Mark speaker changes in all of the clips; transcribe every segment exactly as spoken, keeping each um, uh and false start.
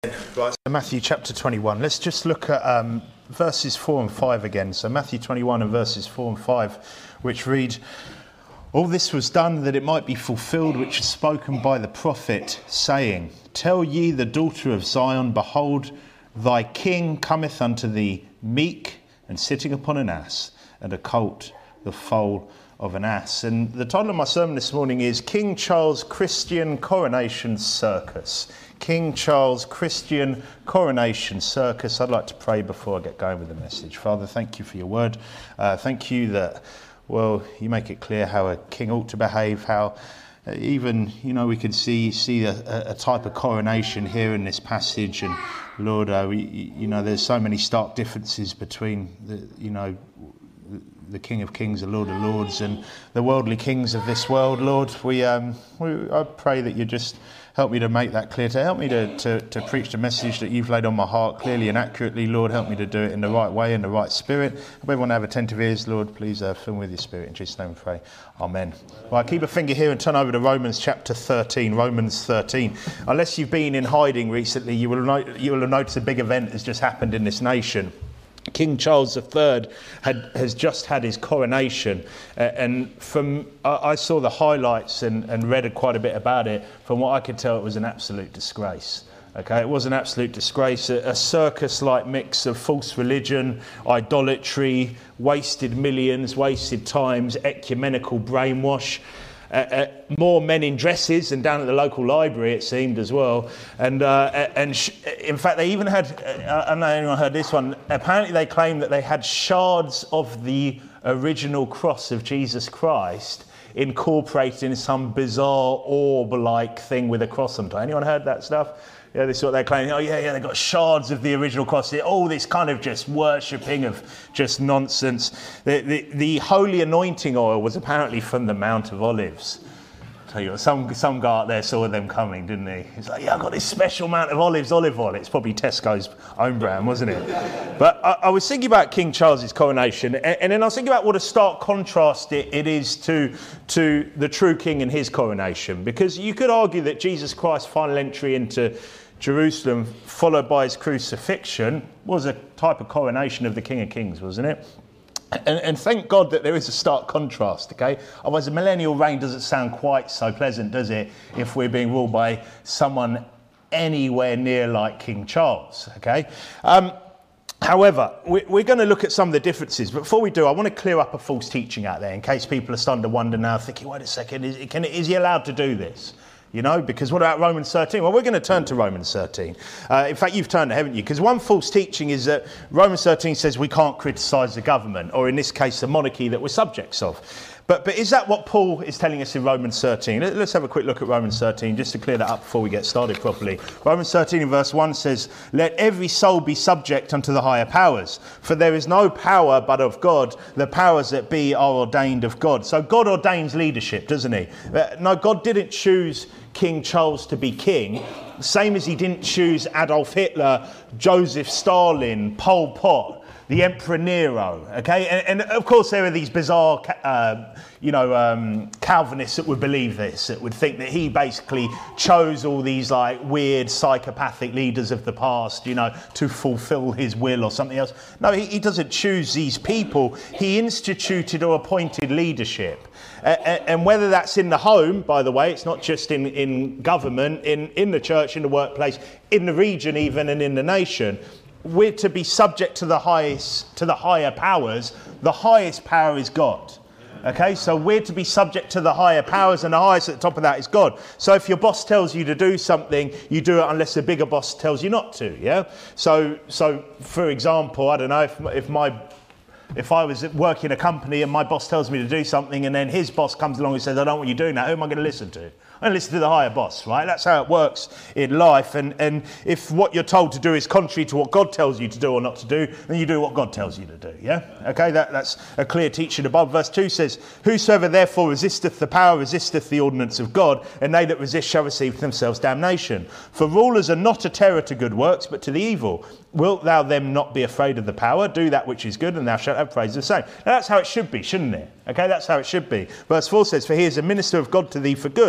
Speaker 1: Right, so Matthew chapter twenty-one. Let's just look at um, verses four and five again. So Matthew twenty-one and verses four and five, which read, "All this was done that it might be fulfilled which is spoken by the prophet, saying, Tell ye the daughter of Zion, behold, thy king cometh unto thee meek and sitting upon an ass, and a colt the foal of an ass." And the title of my sermon this morning is King Charles Christian Coronation Circus. King Charles Christian Coronation Circus. I'd like to pray before I get going with the message. Father, thank you for your word. Uh, thank you that, well, you make it clear how a king ought to behave, how uh, even, you know, we can see see a, a type of coronation here in this passage. And Lord, uh, we, you know, there's so many stark differences between, the, you know, the King of Kings, the Lord of Lords, and the worldly kings of this world. Lord, we, um, we I pray that you just help me to make that clear, to help me to, to, to preach the message that you've laid on my heart clearly and accurately. Lord, help me to do it in the right way, in the right spirit. If everyone have attentive ears, Lord, please uh, fill me with your spirit. In Jesus' name we pray. Amen. Right, keep a finger here and turn over to Romans chapter thirteen. Romans thirteen. Unless you've been in hiding recently, you will, know, you will have noticed a big event has just happened in this nation. King Charles the Third had, has just had his coronation, uh, and from uh, I saw the highlights and, and read quite a bit about it. From what I could tell, it was an absolute disgrace. Okay, it was an absolute disgrace, a, a circus-like mix of false religion, idolatry, wasted millions, wasted times, ecumenical brainwash. Uh, uh, more men in dresses than down at the local library, it seemed, as well. And uh, and sh- in fact, they even had, uh, I don't know if anyone heard this one, apparently they claimed that they had shards of the original cross of Jesus Christ incorporated in some bizarre orb-like thing with a cross on top. Anyone heard that stuff? Yeah, this is what they're claiming. Oh, yeah, yeah, they've got shards of the original cross. All this kind of just worshipping of just nonsense. The, the, the holy anointing oil was apparently from the Mount of Olives. I'll tell you what, some, some guy out there saw them coming, didn't he? He's like, yeah, I've got this special Mount of Olives olive oil. It's probably Tesco's own brand, wasn't it? But I, I was thinking about King Charles's coronation, and, and then I was thinking about what a stark contrast it, it is to, to the true king and his coronation. Because you could argue that Jesus Christ's final entry into Jerusalem, followed by his crucifixion, was a type of coronation of the King of Kings, wasn't it? And, and thank God that there is a stark contrast, okay? Otherwise, the millennial reign doesn't sound quite so pleasant, does it, if we're being ruled by someone anywhere near like King Charles, okay? Um, however, we, we're going to look at some of the differences. But before we do, I want to clear up a false teaching out there, in case people are starting to wonder now, thinking, wait a second, is, can, is he allowed to do this? You know, because what about Romans thirteen? Well, we're going to turn to Romans thirteen. Uh, in fact, you've turned, haven't you? Because one false teaching is that Romans thirteen says we can't criticise the government, or in this case, the monarchy that we're subjects of. But but is that what Paul is telling us in Romans thirteen? Let's have a quick look at Romans thirteen, just to clear that up before we get started properly. Romans thirteen in verse one says, "Let every soul be subject unto the higher powers, for there is no power but of God. The powers that be are ordained of God." So God ordains leadership, doesn't he? No, God didn't choose King Charles to be king, same as he didn't choose Adolf Hitler, Joseph Stalin, Pol Pot, the Emperor Nero, okay? And, and of course there are these bizarre, uh, you know, um, Calvinists that would believe this, that would think that he basically chose all these like weird psychopathic leaders of the past, you know, to fulfill his will or something else. No, he, he doesn't choose these people. He instituted or appointed leadership. Uh, and whether that's in the home, by the way, it's not just in, in government, in, in the church, in the workplace, in the region even, and in the nation, we're to be subject to the highest, to the higher powers. The highest power is God. Okay, so we're to be subject to the higher powers, and the highest at the top of that is God. So if your boss tells you to do something, you do it unless the bigger boss tells you not to, yeah? So, so for example, I don't know, if, if my... If I was working a company and my boss tells me to do something and then his boss comes along and says, I don't want you doing that, who am I going to listen to? I'm going to listen to the higher boss, right? That's how it works in life. And, and if what you're told to do is contrary to what God tells you to do or not to do, then you do what God tells you to do, yeah? Okay, that, that's a clear teaching above. Verse two says, "Whosoever therefore resisteth the power resisteth the ordinance of God, and they that resist shall receive to themselves damnation. For rulers are not a terror to good works, but to the evil. Wilt thou then not be afraid of the power? Do that which is good, and thou shalt have praise of the same." Now that's how it should be, shouldn't it? Okay, that's how it should be. Verse four says, "For he is a minister of God to thee for good. For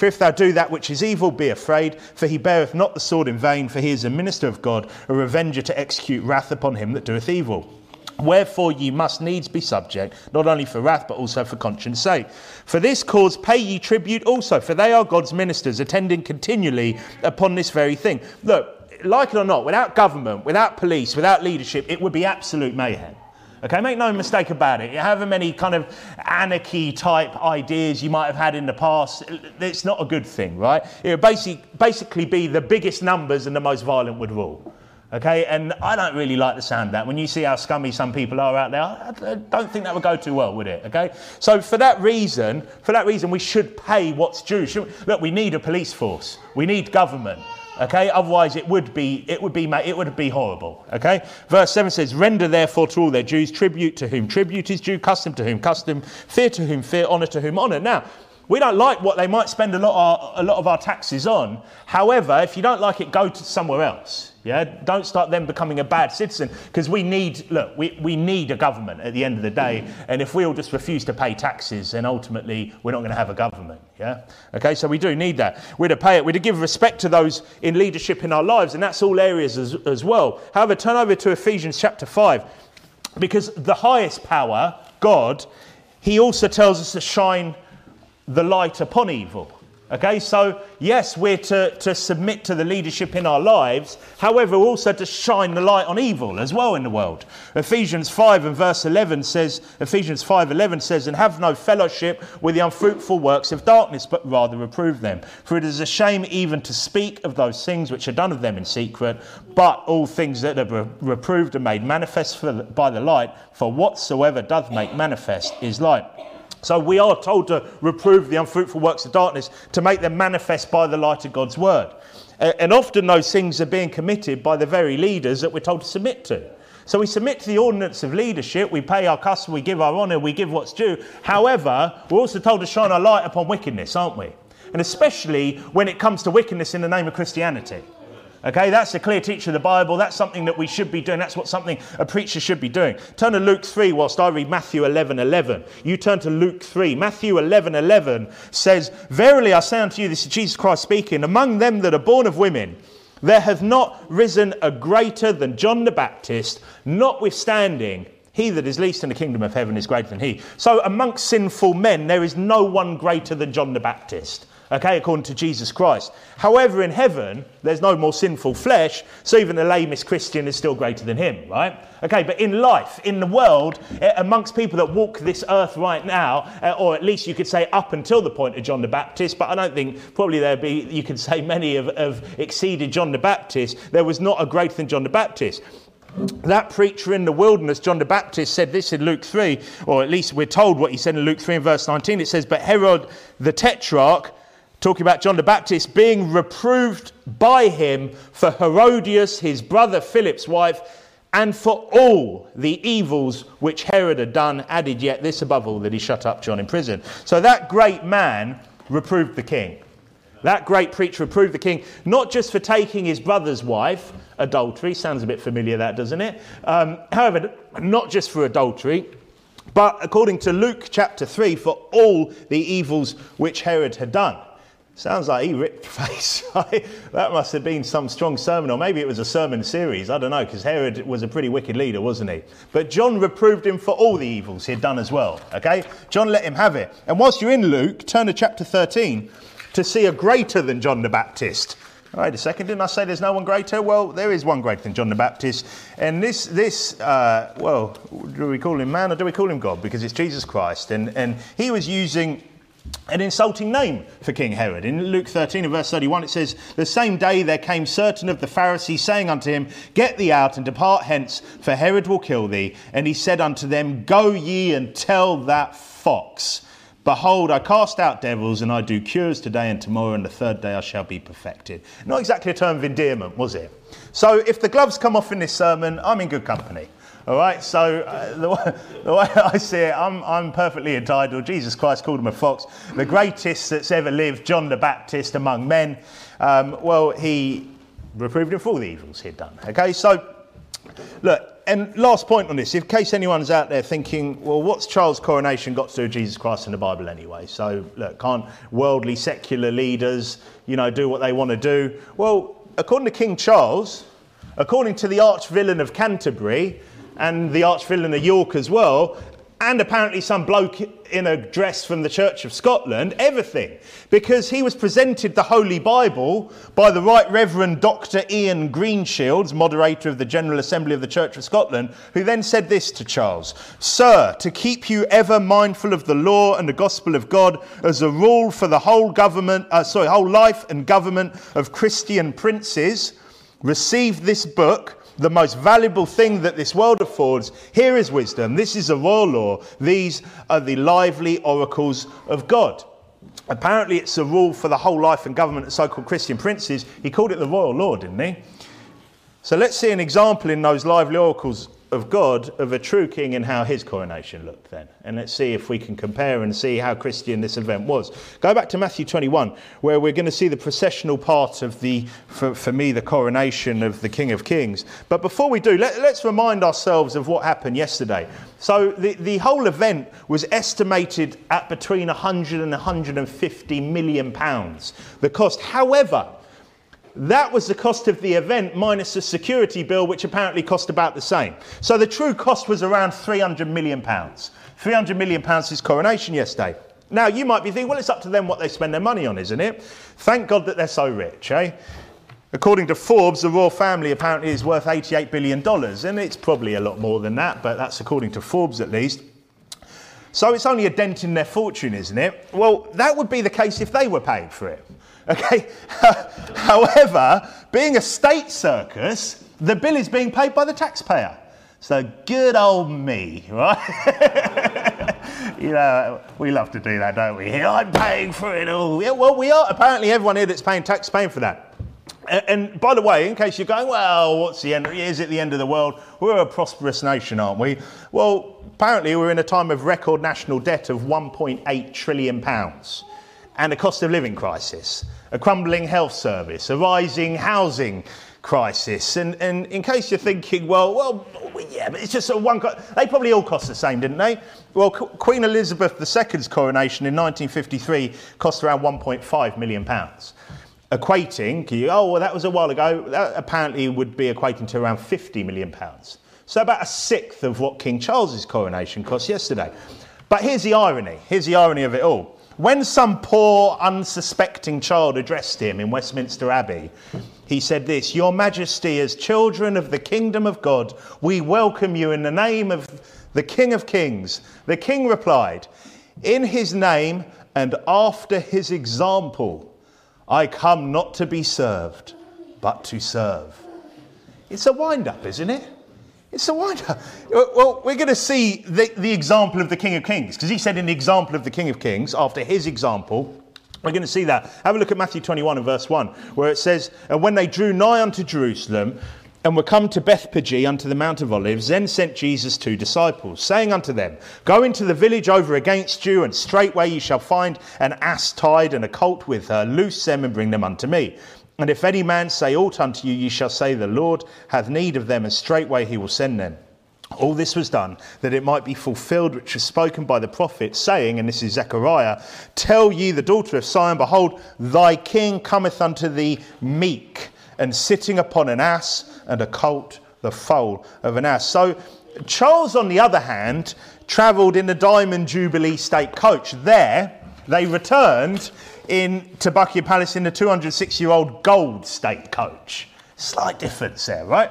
Speaker 1: For if thou do that which is evil, be afraid, for he beareth not the sword in vain, for he is a minister of God, a revenger to execute wrath upon him that doeth evil. Wherefore ye must needs be subject, not only for wrath, but also for conscience sake. For this cause pay ye tribute also, for they are God's ministers, attending continually upon this very thing. Look, like it or not, without government, without police, without leadership, it would be absolute mayhem. Okay, make no mistake about it. However many kind of anarchy type ideas you might have had in the past, it's not a good thing, right? It would basically, basically be the biggest numbers and the most violent would rule. Okay, and I don't really like the sound of that. When you see how scummy some people are out there, I don't think that would go too well, would it? Okay, so for that reason, for that reason, we should pay what's due. Look, we need a police force. We need government. Okay, otherwise it would be it would be it would be horrible. Okay, verse seven says, "Render therefore to all their dues, tribute to whom tribute is due, custom to whom custom, fear to whom fear, honour to whom honour." Now, we don't like what they might spend a lot of, a lot of our taxes on. However, if you don't like it, go to somewhere else. Yeah, don't start them becoming a bad citizen, because we need, look, we, we need a government at the end of the day. And if we all just refuse to pay taxes, then ultimately we're not going to have a government. Yeah. Okay, so we do need that. We're to pay it. We're to give respect to those in leadership in our lives. And that's all areas as, as well. However, turn over to Ephesians chapter five, because the highest power, God, he also tells us to shine the light upon evil. Okay, so yes, we're to, to submit to the leadership in our lives. However, we're also to shine the light on evil as well in the world. Ephesians five and verse eleven says, Ephesians five eleven says, "And have no fellowship with the unfruitful works of darkness, but rather reprove them. For it is a shame even to speak of those things which are done of them in secret. But all things that are re- reproved are made manifest for the, by the light. For whatsoever doth make manifest is light." So we are told to reprove the unfruitful works of darkness, to make them manifest by the light of God's word. And often those things are being committed by the very leaders that we're told to submit to. So we submit to the ordinance of leadership, we pay our custom, we give our honour, we give what's due. However, we're also told to shine our light upon wickedness, aren't we? And especially when it comes to wickedness in the name of Christianity. Okay, that's a clear teaching of the Bible. That's something that we should be doing. That's what something a preacher should be doing. Turn to Luke three whilst I read Matthew eleven eleven. You turn to Luke three. Matthew eleven eleven says, "Verily I say unto you," this is Jesus Christ speaking, "among them that are born of women, there hath not risen a greater than John the Baptist, notwithstanding he that is least in the kingdom of heaven is greater than he." So amongst sinful men, there is no one greater than John the Baptist. Okay, according to Jesus Christ. However, in heaven, there's no more sinful flesh, so even the lamest Christian is still greater than him, right? Okay, but in life, in the world, amongst people that walk this earth right now, or at least you could say up until the point of John the Baptist, but I don't think probably there'd be, you could say many have, have exceeded John the Baptist, there was not a greater than John the Baptist. That preacher in the wilderness, John the Baptist, said this in Luke three, or at least we're told what he said in Luke three and verse nineteen. It says, "But Herod the Tetrarch," talking about John the Baptist, "being reproved by him for Herodias, his brother Philip's wife, and for all the evils which Herod had done, added yet this above all, that he shut up John in prison." So that great man reproved the king. That great preacher reproved the king, not just for taking his brother's wife, adultery, sounds a bit familiar that, doesn't it? Um, however, not just for adultery, but according to Luke chapter three, for all the evils which Herod had done. Sounds like he ripped the face. That must have been some strong sermon, or maybe it was a sermon series. I don't know, because Herod was a pretty wicked leader, wasn't he? But John reproved him for all the evils he'd done as well. Okay? John let him have it. And whilst you're in Luke, turn to chapter thirteen to see a greater than John the Baptist. Wait a second, didn't I say there's no one greater? Well, there is one greater than John the Baptist. And this, this uh, well, do we call him man or do we call him God? Because it's Jesus Christ. And, and he was using an insulting name for King Herod. In Luke thirteen and verse thirty-one, it says, "The same day there came certain of the Pharisees, saying unto him, Get thee out and depart hence, for Herod will kill thee. And he said unto them, Go ye and tell that fox, Behold, I cast out devils, and I do cures today and tomorrow, and the third day I shall be perfected." Not exactly a term of endearment, was it? So if the gloves come off in this sermon, I'm in good company. All right, so uh, the, way, the way I see it, I'm, I'm perfectly entitled. Jesus Christ called him a fox. The greatest that's ever lived, John the Baptist among men, um, well, he reproved him for all the evils he'd done. Okay, so look, and last point on this, in case anyone's out there thinking, well, what's Charles' coronation got to do with Jesus Christ in the Bible anyway? So, look, can't worldly secular leaders, you know, do what they want to do? Well, according to King Charles, according to the arch-villain of Canterbury and the arch-villain of York as well, and apparently some bloke in a dress from the Church of Scotland, everything. Because he was presented the Holy Bible by the Right Reverend Doctor Ian Greenshields, moderator of the General Assembly of the Church of Scotland, who then said this to Charles: "Sir, to keep you ever mindful of the law and the gospel of God as a rule for the whole government, uh, sorry, whole life and government of Christian princes, receive this book, the most valuable thing that this world affords. Here is wisdom. This is a royal law. These are the lively oracles of God." Apparently it's a rule for the whole life and government of so-called Christian princes. He called it the royal law, didn't he? So let's see an example in those lively oracles of God of a true king and how his coronation looked then. And let's see if we can compare and see how Christian this event was. Go back to Matthew twenty-one, where we're going to see the processional part of the, for, for me, the coronation of the King of Kings. But before we do, let, let's remind ourselves of what happened yesterday. So the, the whole event was estimated at between one hundred and one hundred fifty million pounds, the cost. However, that was the cost of the event minus the security bill, which apparently cost about the same. So the true cost was around three hundred million pounds. three hundred million pounds his coronation yesterday. Now, you might be thinking, well, it's up to them what they spend their money on, isn't it? Thank God that they're so rich, eh? According to Forbes, the royal family apparently is worth eighty-eight billion dollars, and it's probably a lot more than that, but that's according to Forbes at least. So it's only a dent in their fortune, isn't it? Well, that would be the case if they were paid for it. Okay. However, being a state circus, the bill is being paid by the taxpayer. So good old me, right? You know, we love to do that, don't we? I'm paying for it all. Yeah, well, we are. Apparently, everyone here that's paying tax is paying for that. And, and by the way, in case you're going, well, what's the end? Is it the end of the world? We're a prosperous nation, aren't we? Well, apparently, we're in a time of record national debt of one point eight trillion pounds. And a cost of living crisis, a crumbling health service, a rising housing crisis. And, and in case you're thinking, well, well, yeah, but it's just sort of one... Co- they probably all cost the same, didn't they? Well, Qu- Queen Elizabeth the Second's coronation in nineteen fifty-three cost around one point five million pounds. Equating, oh, well, that was a while ago, that apparently would be equating to around fifty million pounds. So about a sixth of what King Charles's coronation cost yesterday. But here's the irony. Here's the irony of it all. When some poor, unsuspecting child addressed him in Westminster Abbey, he said this: "Your Majesty, as children of the kingdom of God, we welcome you in the name of the King of Kings." The king replied, "In his name and after his example, I come not to be served, but to serve." It's a wind-up, isn't it? It's a wind-up. Well, we're going to see the, the example of the King of Kings, because he said in the example of the King of Kings, after his example, we're going to see that. Have a look at Matthew twenty-one and verse one, where it says, "And when they drew nigh unto Jerusalem, and were come to Bethphage unto the Mount of Olives, then sent Jesus two disciples, saying unto them, Go into the village over against you, and straightway ye shall find an ass tied and a colt with her. Loose them and bring them unto me. And if any man say aught unto you, ye shall say, The Lord hath need of them, and straightway he will send them. All this was done, that it might be fulfilled which was spoken by the prophet, saying," and this is Zechariah, "Tell ye the daughter of Sion, Behold, thy king cometh unto thee meek, and sitting upon an ass, and a colt, the foal of an ass." So Charles, on the other hand, travelled in the Diamond Jubilee state coach. There, they returned in to Buckingham Palace in the two hundred six-year-old gold state coach. Slight difference there, right?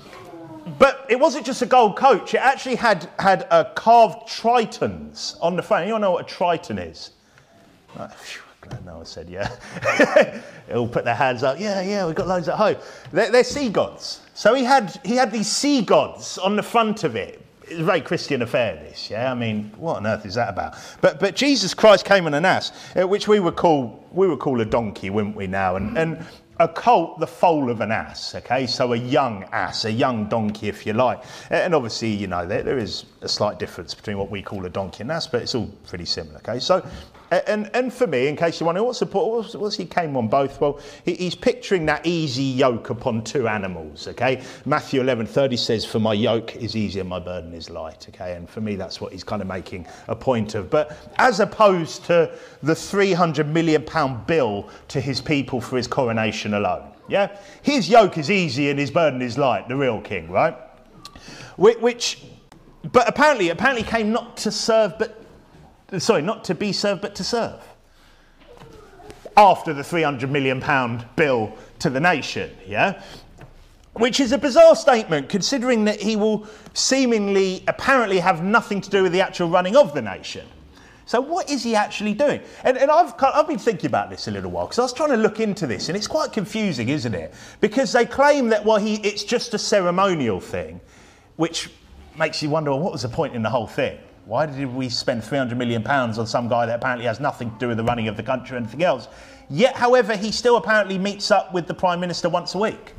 Speaker 1: But it wasn't just a gold coach. It actually had had uh, carved tritons on the front. You all know what a triton is? Right, phew, glad no one said yeah. They all put their hands up. Yeah, yeah, we've got loads at home. They're, they're sea gods. So he had he had these sea gods on the front of it. It's a very Christian affair, this, yeah? I mean, what on earth is that about? But but Jesus Christ came on an ass, uh, which we would call we would call a donkey, wouldn't we now? And and a colt, the foal of an ass, okay? So a young ass, a young donkey, if you like. And obviously, you know, there, there is a slight difference between what we call a donkey and ass, but it's all pretty similar, okay? So And and for me, in case you wonder, what's the what's, what's he came on both? Well, he, he's picturing that easy yoke upon two animals. Okay, Matthew eleven thirty says, "For my yoke is easy and my burden is light." Okay, and for me, that's what he's kind of making a point of. But as opposed to the three hundred million pound bill to his people for his coronation alone, yeah, his yoke is easy and his burden is light. The real king, right? Which, which but apparently, apparently came not to serve, but. Sorry, not to be served, but to serve. After the three hundred million pound bill to the nation, yeah? Which is a bizarre statement, considering that he will seemingly, apparently have nothing to do with the actual running of the nation. So what is he actually doing? And, and I've, I've been thinking about this a little while, because I was trying to look into this, and it's quite confusing, isn't it? Because they claim that, well, he, it's just a ceremonial thing, which makes you wonder, well, what was the point in the whole thing? Why did we spend three hundred million pounds on some guy that apparently has nothing to do with the running of the country or anything else? Yet, however, he still apparently meets up with the Prime Minister once a week.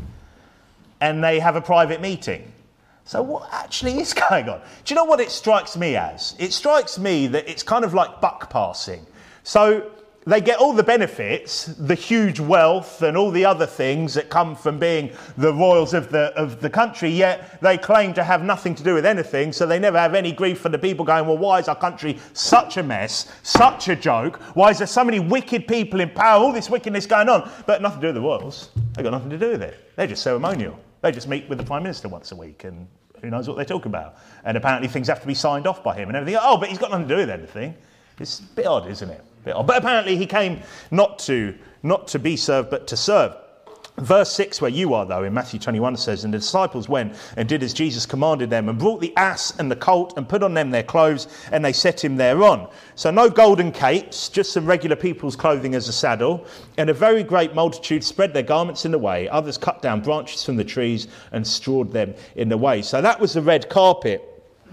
Speaker 1: And they have a private meeting. So what actually is going on? Do you know what it strikes me as? It strikes me that it's kind of like buck passing. So they get all the benefits, the huge wealth and all the other things that come from being the royals of the of the country, yet they claim to have nothing to do with anything, so they never have any grief for the people going, well, why is our country such a mess, such a joke? Why is there so many wicked people in power, all this wickedness going on? But nothing to do with the royals. They've got nothing to do with it. They're just ceremonial. They just meet with the Prime Minister once a week and who knows what they talk about. And apparently things have to be signed off by him and everything. Oh, but he's got nothing to do with anything. It's a bit odd, isn't it? But apparently he came not to not to be served, but to serve. Verse six, where you are, though, in Matthew twenty-one says, "And the disciples went and did as Jesus commanded them, and brought the ass and the colt, and put on them their clothes, and they set him thereon." So no golden capes, just some regular people's clothing as a saddle. "And a very great multitude spread their garments in the way. Others cut down branches from the trees and strawed them in the way." So that was the red carpet.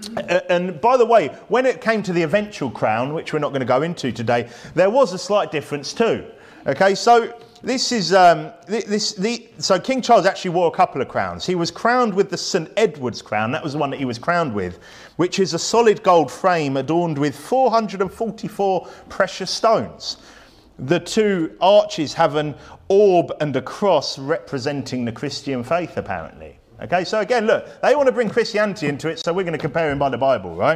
Speaker 1: And by the way, when it came to the eventual crown, which we're not going to go into today, there was a slight difference too. Okay, so this is um, this the so King Charles actually wore a couple of crowns. He was crowned with the Saint Edward's crown. That was the one that he was crowned with, which is a solid gold frame adorned with four hundred forty-four precious stones. The two arches have an orb and a cross representing the Christian faith, apparently. Okay, so again, look, they want to bring Christianity into it, so we're going to compare him by the Bible, right?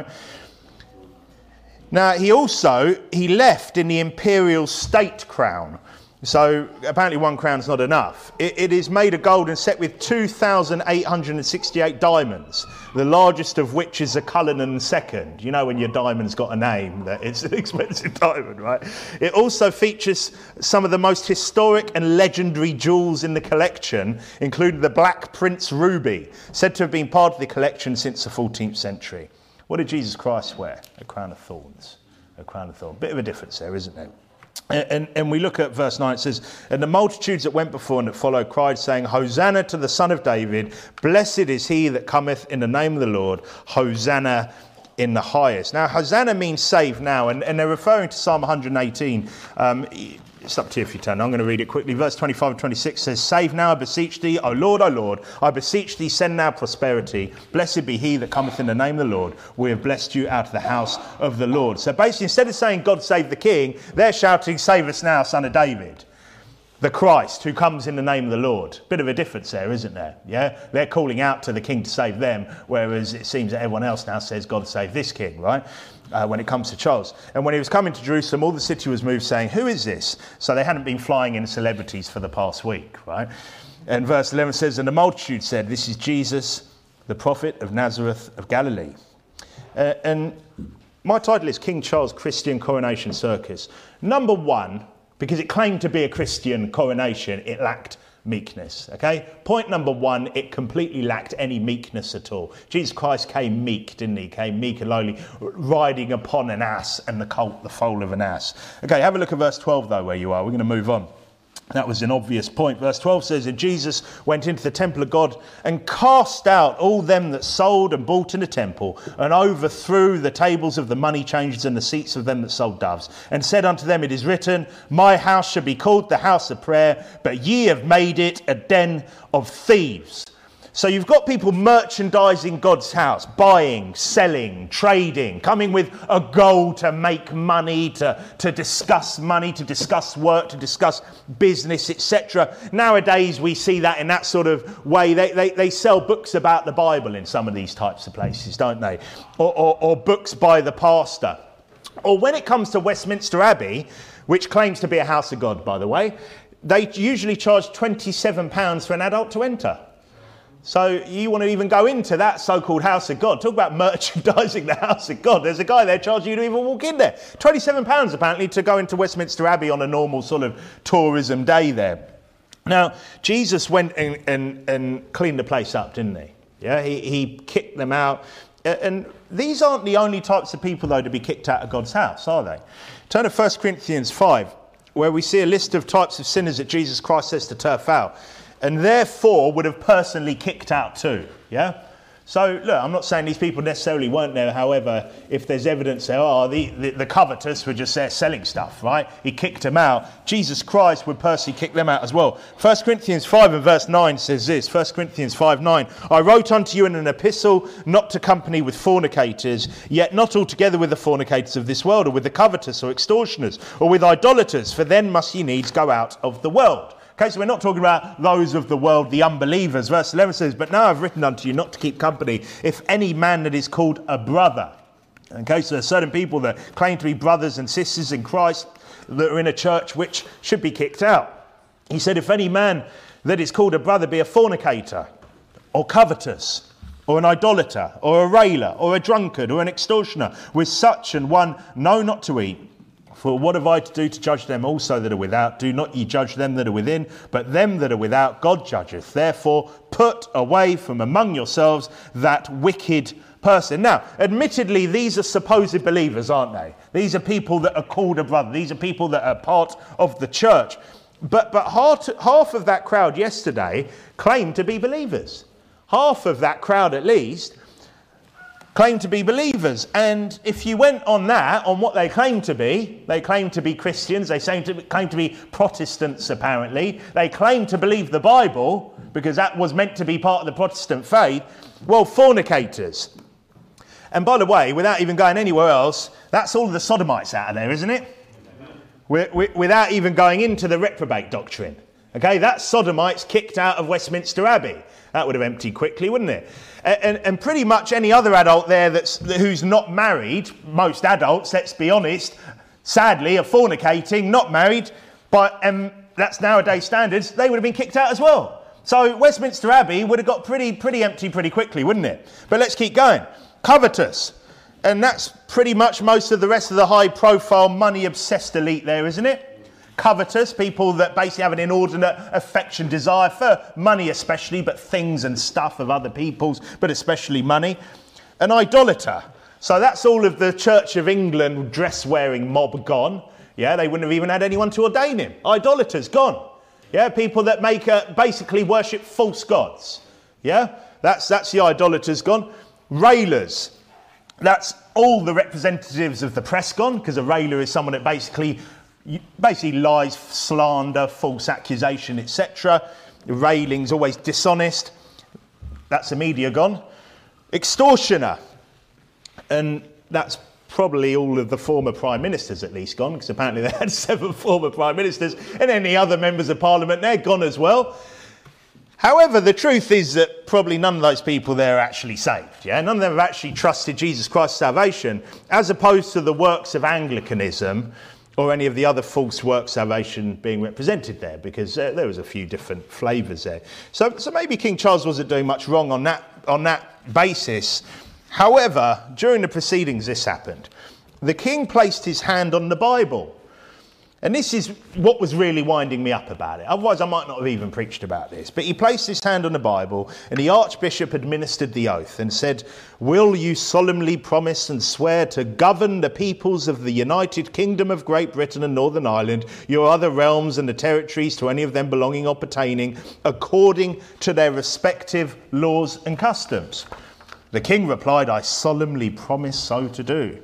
Speaker 1: Now, he also, he left in the imperial state crown. So apparently one crown's not enough. It, it is made of gold and set with two thousand eight hundred sixty-eight diamonds, the largest of which is a Cullinan second. You know when your diamond's got a name, that it's an expensive diamond, right? It also features some of the most historic and legendary jewels in the collection, including the Black Prince Ruby, said to have been part of the collection since the fourteenth century. What did Jesus Christ wear? A crown of thorns. A crown of thorns. Bit of a difference there, isn't there? And, and we look at verse nine, it says, "And the multitudes that went before and that followed cried, saying, Hosanna to the Son of David, blessed is he that cometh in the name of the Lord, Hosanna in the highest." Now, Hosanna means save now, and, and they're referring to Psalm one hundred eighteen. Um, it's up to you if you turn. I'm going to read it quickly. Verse twenty-five and twenty-six says, "Save now, I beseech thee, O Lord, O Lord, I beseech thee, send now prosperity. Blessed be he that cometh in the name of the Lord. We have blessed you out of the house of the Lord." So basically, instead of saying, "God save the King," they're shouting, "Save us now, Son of David, the Christ who comes in the name of the Lord." Bit of a difference there, isn't there? Yeah, they're calling out to the King to save them, whereas it seems that everyone else now says, "God save this King," right? Uh, when it comes to Charles. "And when he was coming to Jerusalem, all the city was moved, saying, Who is this?" So they hadn't been flying in celebrities for the past week, right? And verse eleven says, "And the multitude said, This is Jesus, the prophet of Nazareth of Galilee." Uh, and my title is King Charles Christian Coronation Circus. Number one, because it claimed to be a Christian coronation, it lacked meekness. Okay, point number one, it completely lacked any meekness at all. Jesus Christ came meek, didn't he? Came meek and lowly, riding upon an ass and the colt, the foal of an ass. Okay, have a look at verse twelve though, where you are. We're going to move on. That was an obvious point. Verse twelve says, "And Jesus went into the temple of God and cast out all them that sold and bought in the temple, and overthrew the tables of the money changers and the seats of them that sold doves, and said unto them, It is written, My house shall be called the house of prayer, but ye have made it a den of thieves." So you've got people merchandising God's house, buying, selling, trading, coming with a goal to make money, to, to discuss money, to discuss work, to discuss business, et cetera. Nowadays we see that in that sort of way. They, they, they sell books about the Bible in some of these types of places, don't they? Or, or, or books by the pastor. Or when it comes to Westminster Abbey, which claims to be a house of God, by the way, they usually charge twenty-seven pounds for an adult to enter. So you want to even go into that so-called house of God. Talk about merchandising the house of God. There's a guy there charging you to even walk in there. twenty-seven pounds apparently to go into Westminster Abbey on a normal sort of tourism day there. Now, Jesus went and, and, and cleaned the place up, didn't he? Yeah, he, he kicked them out. And these aren't the only types of people, though, to be kicked out of God's house, are they? Turn to First Corinthians five, where we see a list of types of sinners that Jesus Christ says to turf out, and therefore would have personally kicked out too. Yeah? So, look, I'm not saying these people necessarily weren't there. However, if there's evidence there, oh, the, the, the covetous were just there selling stuff, right? He kicked them out. Jesus Christ would personally kick them out as well. First Corinthians five and verse nine says this. First Corinthians five nine. I wrote unto you in an epistle not to company with fornicators, yet not altogether with the fornicators of this world, or with the covetous or extortioners, or with idolaters, for then must ye needs go out of the world. Okay, so we're not talking about those of the world, the unbelievers. Verse eleven says, but now I've written unto you not to keep company, if any man that is called a brother. Okay, so there are certain people that claim to be brothers and sisters in Christ that are in a church which should be kicked out. He said, if any man that is called a brother be a fornicator, or covetous, or an idolater, or a railer, or a drunkard, or an extortioner, with such an one know not to eat. For what have I to do to judge them also that are without? Do not ye judge them that are within, but them that are without God judgeth. Therefore put away from among yourselves that wicked person. Now, admittedly, these are supposed believers, aren't they? These are people that are called a brother. These are people that are part of the church. But, but half, half of that crowd yesterday claimed to be believers. Half of that crowd, at least, claim to be believers. And if you went on that, on what they claim to be, they claim to be Christians, they claim to, claim to be Protestants apparently, they claim to believe the Bible, because that was meant to be part of the Protestant faith, well, fornicators. And by the way, without even going anywhere else, that's all the sodomites out of there, isn't it? We're, we're, without even going into the reprobate doctrine. Okay, that's sodomites kicked out of Westminster Abbey. That would have emptied quickly, wouldn't it? And, and pretty much any other adult there that's who's not married, most adults, let's be honest, sadly, are fornicating, not married, but um, that's nowadays standards, they would have been kicked out as well. So Westminster Abbey would have got pretty, pretty empty pretty quickly, wouldn't it? But let's keep going. Covetous. And that's pretty much most of the rest of the high-profile, money-obsessed elite there, isn't it? Covetous, people that basically have an inordinate affection, desire for money especially, but things and stuff of other people's, but especially money. An idolater. So that's all of the Church of England dress-wearing mob gone. Yeah, they wouldn't have even had anyone to ordain him. Idolaters gone. Yeah, people that make uh, basically worship false gods. Yeah, that's, that's the idolaters gone. Railers. That's all the representatives of the press gone, because a railer is someone that basically basically lies, slander, false accusation, et cetera. Railing's always dishonest. That's the media gone. Extortioner. And that's probably all of the former prime ministers at least gone, because apparently they had seven former prime ministers, and any other members of parliament, they're gone as well. However, the truth is that probably none of those people there are actually saved. Yeah, none of them have actually trusted Jesus Christ's salvation, as opposed to the works of Anglicanism, or any of the other false work salvation being represented there, because uh, there was a few different flavours there. So, so maybe King Charles wasn't doing much wrong on that, on that basis. However, during the proceedings this happened. The king placed his hand on the Bible. And this is what was really winding me up about it. Otherwise, I might not have even preached about this. But he placed his hand on the Bible, and the Archbishop administered the oath and said, "Will you solemnly promise and swear to govern the peoples of the United Kingdom of Great Britain and Northern Ireland, your other realms and the territories to any of them belonging or pertaining, according to their respective laws and customs?" The king replied, "I solemnly promise so to do."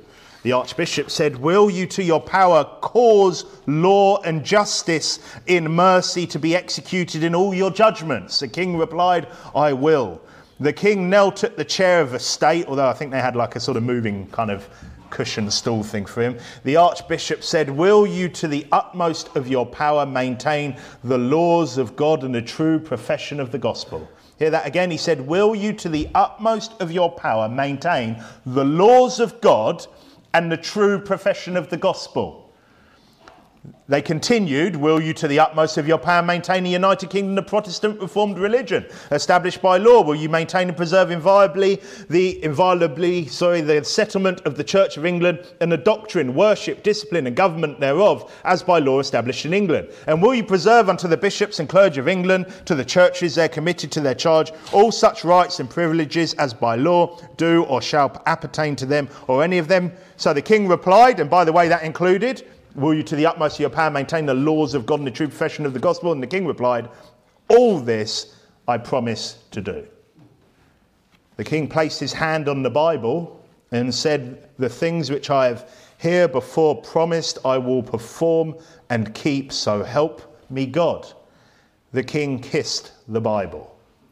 Speaker 1: The archbishop said, will you to your power cause law and justice in mercy to be executed in all your judgments? The king replied, I will. The king knelt at the chair of estate, although I think they had like a sort of moving kind of cushion stool thing for him. The archbishop said, will you to the utmost of your power maintain the laws of God and the true profession of the gospel? Hear that again? He said, will you to the utmost of your power maintain the laws of God and the true profession of the gospel? They continued, will you to the utmost of your power maintain the United Kingdom, the Protestant Reformed religion established by law? Will you maintain and preserve inviolably the inviolably, sorry, the settlement of the Church of England and the doctrine, worship, discipline and government thereof as by law established in England? And will you preserve unto the bishops and clergy of England, to the churches there committed to their charge, all such rights and privileges as by law do or shall appertain to them or any of them? So the king replied, and by the way that included, will you to the utmost of your power maintain the laws of God and the true profession of the gospel? And the king replied, all this I promise to do. The king placed his hand on the Bible and said, the things which I have here before promised I will perform and keep, so help me God. The king kissed the Bible.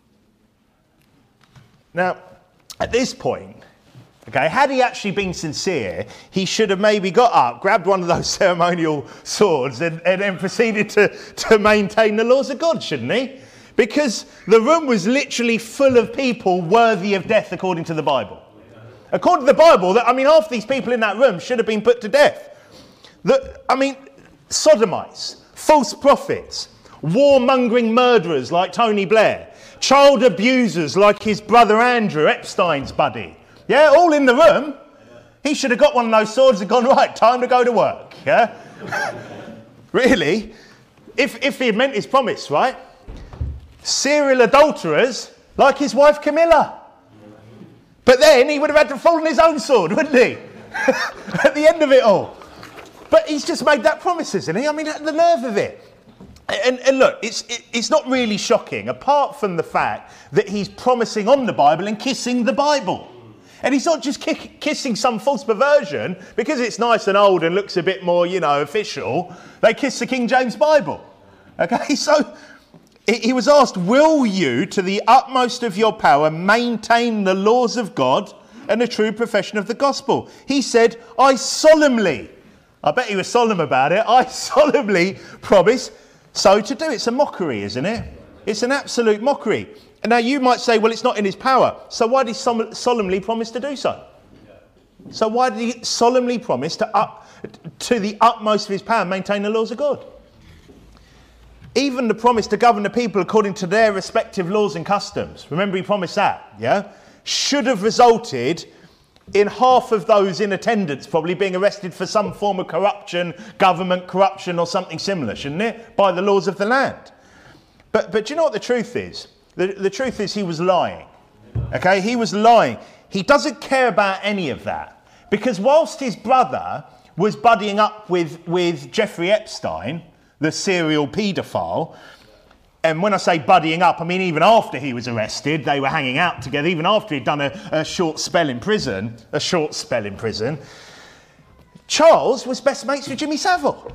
Speaker 1: Now, at this point, okay, had he actually been sincere, he should have maybe got up, grabbed one of those ceremonial swords and, and then proceeded to, to maintain the laws of God, shouldn't he? Because the room was literally full of people worthy of death according to the Bible. According to the Bible, that I mean, half these people in that room should have been put to death. The, I mean, sodomites, false prophets, warmongering murderers like Tony Blair, child abusers like his brother Andrew, Epstein's buddy. Yeah, all in the room. He should have got one of those swords and gone, right, time to go to work. Yeah? Really? If, if he had meant his promise, right? Serial adulterers like his wife Camilla. But then he would have had to fall on his own sword, wouldn't he? At the end of it all. But he's just made that promise, isn't he? I mean, the nerve of it. And, and look, it's, it, it's not really shocking, apart from the fact that he's promising on the Bible and kissing the Bible. And he's not just kick, kissing some false perversion because it's nice and old and looks a bit more, you know, official. They kiss the King James Bible. Okay, so he was asked, will you, to the utmost of your power, maintain the laws of God and the true profession of the gospel? He said, I solemnly, I bet he was solemn about it, I solemnly promise so to do. It's a mockery, isn't it? It's an absolute mockery. And now you might say, well, it's not in his power. So why did he sol- solemnly promise to do so? So why did he solemnly promise to, up, to the utmost of his power, maintain the laws of God? Even the promise to govern the people according to their respective laws and customs, remember he promised that, yeah? Should have resulted in half of those in attendance probably being arrested for some form of corruption, government corruption or something similar, shouldn't it? By the laws of the land. But, but do you know what the truth is? The, the truth is he was lying. Okay, he was lying. He doesn't care about any of that. Because whilst his brother was buddying up with, with Jeffrey Epstein, the serial paedophile, and when I say buddying up, I mean even after he was arrested, they were hanging out together, even after he'd done a, a short spell in prison, a short spell in prison, Charles was best mates with Jimmy Savile.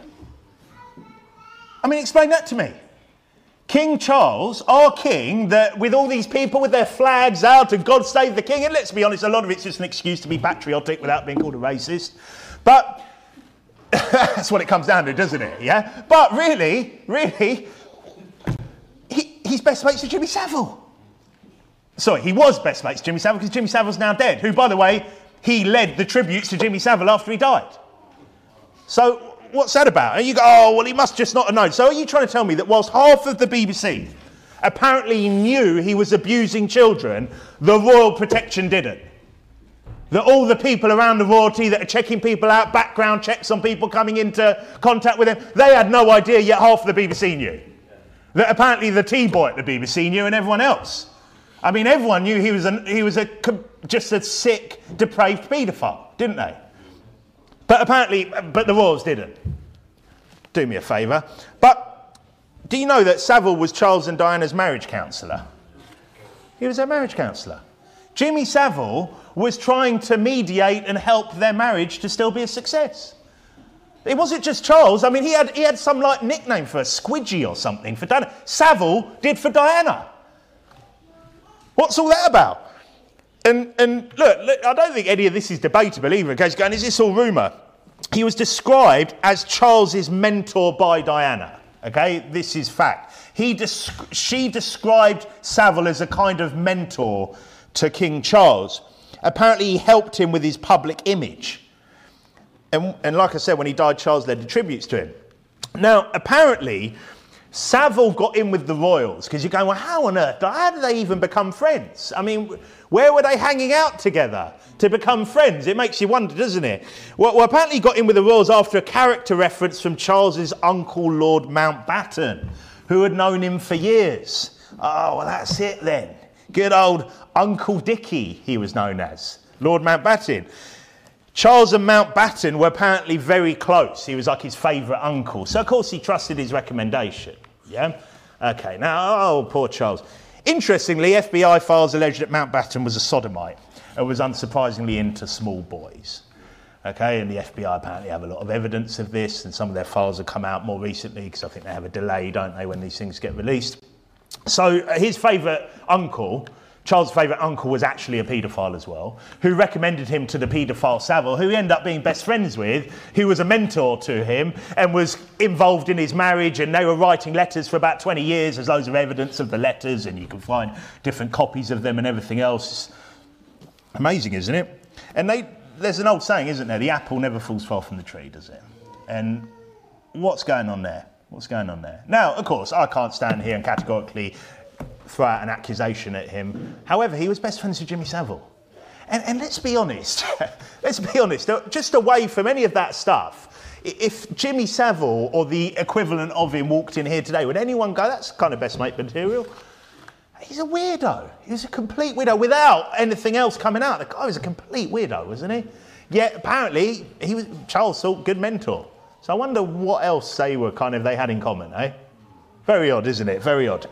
Speaker 1: I mean, explain that to me. King Charles, our king, that with all these people with their flags out and God save the king, and let's be honest, a lot of it's just an excuse to be patriotic without being called a racist. But that's what it comes down to, doesn't it? Yeah. But really, really, he, he's best mates with Jimmy Savile. Sorry, he was best mates with Jimmy Savile because Jimmy Savile's now dead, who, by the way, he led the tributes to Jimmy Savile after he died. So what's that about? And you go, oh, well, he must just not have known. So are you trying to tell me that whilst half of the B B C apparently knew he was abusing children, the royal protection didn't? That all the people around the royalty that are checking people out, background checks on people coming into contact with him, they had no idea, yet half of the B B C knew. That apparently the T-boy at the B B C knew and everyone else. I mean, everyone knew he was a, he was a just a sick, depraved paedophile, didn't they? But apparently, but the royals didn't. Do me a favour. But do you know that Savile was Charles and Diana's marriage counsellor? He was their marriage counsellor. Jimmy Savile was trying to mediate and help their marriage to still be a success. It wasn't just Charles. I mean, he had he had some like nickname for her, Squidgy or something for Diana. Savile did for Diana. What's all that about? And and look, look, I don't think any of this is debatable either. In case you're going, is this all rumour? He was described as Charles's mentor by Diana. Okay, this is fact. He desc- she described Savile as a kind of mentor to King Charles. Apparently, he helped him with his public image. And, and like I said, when he died, Charles led the tributes to him. Now, apparently, Savile got in with the royals, because you're going, well, how on earth, how did they even become friends? I mean, where were they hanging out together to become friends? It makes you wonder, doesn't it? Well, well apparently he got in with the royals after a character reference from Charles's uncle, Lord Mountbatten, who had known him for years. Oh, well, that's it then. Good old Uncle Dickie, he was known as, Lord Mountbatten. Charles and Mountbatten were apparently very close. He was like his favourite uncle. So, of course, he trusted his recommendation. Yeah? OK, now, oh, poor Charles. Interestingly, F B I files allege that Mountbatten was a sodomite and was unsurprisingly into small boys. OK, and the F B I apparently have a lot of evidence of this, and some of their files have come out more recently because I think they have a delay, don't they, when these things get released. So uh, his favourite uncle, Charles' favourite uncle, was actually a paedophile as well, who recommended him to the paedophile Savile, who he ended up being best friends with, who was a mentor to him and was involved in his marriage, and they were writing letters for about twenty years. There's loads of evidence of the letters, and you can find different copies of them and everything else. Amazing, isn't it? And they, there's an old saying, isn't there? The apple never falls far from the tree, does it? And what's going on there? What's going on there? Now, of course, I can't stand here and categorically throw out an accusation at him. However, he was best friends with Jimmy Savile. And, and let's be honest, let's be honest, just away from any of that stuff, if Jimmy Savile or the equivalent of him walked in here today, would anyone go, that's kind of best mate material? He's a weirdo. He was a complete weirdo without anything else coming out. The guy was a complete weirdo, wasn't he? Yet apparently, he was Charles thought good mentor. So I wonder what else they were kind of they had in common, eh? Very odd, isn't it? Very odd.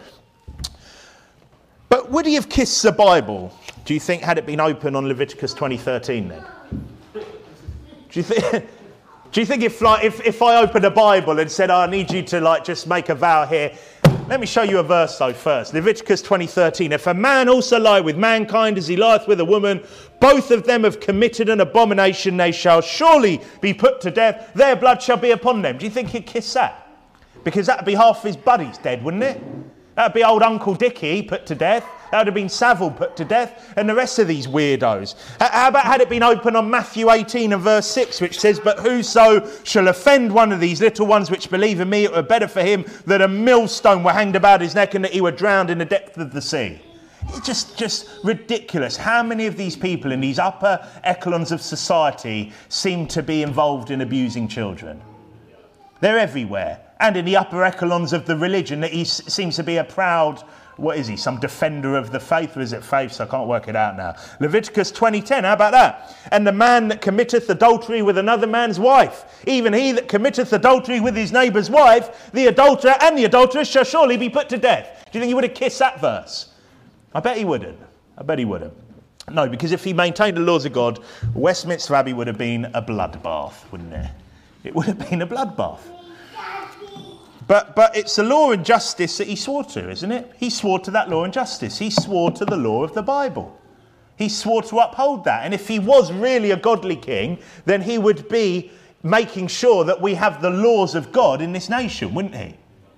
Speaker 1: But would he have kissed the Bible, do you think, had it been open on Leviticus twenty thirteen then? Do you think, do you think if, like, if, if I opened a Bible and said, oh, I need you to like just make a vow here, let me show you a verse though first. Leviticus twenty thirteen. If a man also lie with mankind as he lieth with a woman, both of them have committed an abomination, they shall surely be put to death. Their blood shall be upon them. Do you think he'd kiss that? Because that'd be half his buddies dead, wouldn't it? That'd be old Uncle Dickie put to death. That would have been Savile put to death, and the rest of these weirdos. How about had it been open on Matthew eighteen and verse six, which says, but whoso shall offend one of these little ones which believe in me, it were better for him that a millstone were hanged about his neck and that he were drowned in the depth of the sea. It's just, just ridiculous. How many of these people in these upper echelons of society seem to be involved in abusing children? They're everywhere. And in the upper echelons of the religion, that he s- seems to be a proud, what is he, some defender of the faith? Or is it faith? So I can't work it out now. Leviticus twenty ten, how about that? And the man that committeth adultery with another man's wife, even he that committeth adultery with his neighbour's wife, the adulterer and the adulteress shall surely be put to death. Do you think he would have kissed that verse? I bet he wouldn't. I bet he wouldn't. No, because if he maintained the laws of God, Westminster Abbey would have been a bloodbath, wouldn't it? It would have been a bloodbath. But but it's the law and justice that he swore to, isn't it? He swore to that law and justice. He swore to the law of the Bible. He swore to uphold that. And if he was really a godly king, then he would be making sure that we have the laws of God in this nation, wouldn't he?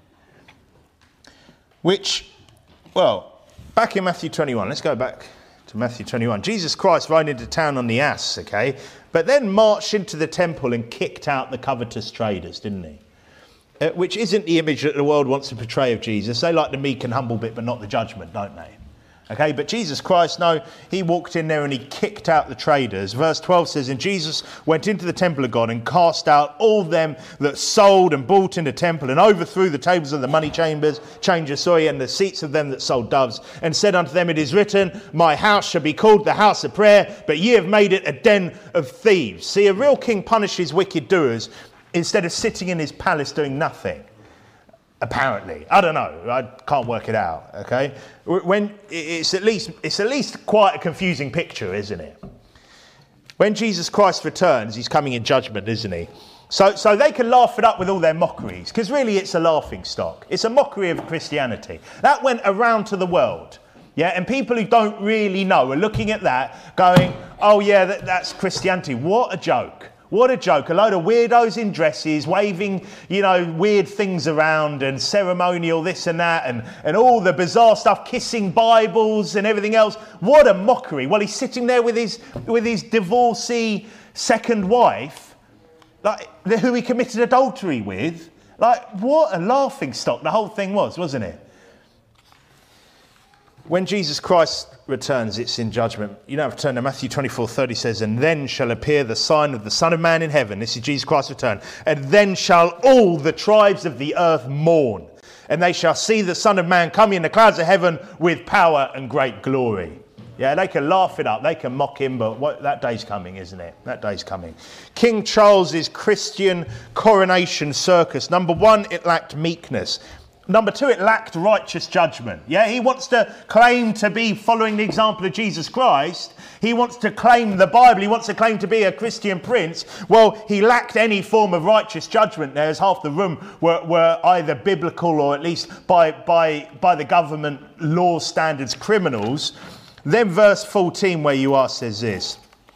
Speaker 1: Which, well, back in Matthew twenty-one, let's go back to Matthew twenty-one. Jesus Christ rode into town on the ass, okay? But then marched into the temple and kicked out the covetous traders, didn't he? Uh, which isn't the image that the world wants to portray of Jesus. They like the meek and humble bit, but not the judgment, don't they? Okay, but Jesus Christ, no, he walked in there and he kicked out the traders. Verse twelve says, and Jesus went into the temple of God and cast out all them that sold and bought in the temple and overthrew the tables of the money chambers, changers, sorry, and the seats of them that sold doves, and said unto them, it is written, my house shall be called the house of prayer, but ye have made it a den of thieves. See, a real king punishes wicked doers instead of sitting in his palace doing nothing. Apparently, I don't know. I can't work it out. Okay, when it's at least it's at least quite a confusing picture, isn't it? When Jesus Christ returns, he's coming in judgment, isn't he? So, so they can laugh it up with all their mockeries, because really it's a laughing stock. It's a mockery of Christianity. That went around to the world. Yeah, and people who don't really know are looking at that, going, "Oh yeah, that, that's Christianity. What a joke! What a joke! A load of weirdos in dresses, waving, you know, weird things around, and ceremonial this and that, and and all the bizarre stuff, kissing Bibles and everything else. What a mockery!" Well, he's sitting there with his with his divorcee second wife, like who he committed adultery with. Like, what a laughing stock the whole thing was, wasn't it? When Jesus Christ returns, it's in judgment. You don't have to turn to Matthew twenty-four thirty says, "And then shall appear the sign of the Son of Man in heaven." This is Jesus Christ's return. "And then shall all the tribes of the earth mourn, and they shall see the Son of Man coming in the clouds of heaven with power and great glory." Yeah, they can laugh it up, they can mock him, but what, that day's coming, isn't it? That day's coming. King Charles's Christian coronation circus. Number one, it lacked meekness. Number two, it lacked righteous judgment. Yeah, he wants to claim to be following the example of Jesus Christ. He wants to claim the Bible. He wants to claim to be a Christian prince. Well, he lacked any form of righteous judgment there, as half the room were, were either biblical or at least by, by, by the government law standards criminals. Then verse fourteen where you are says this.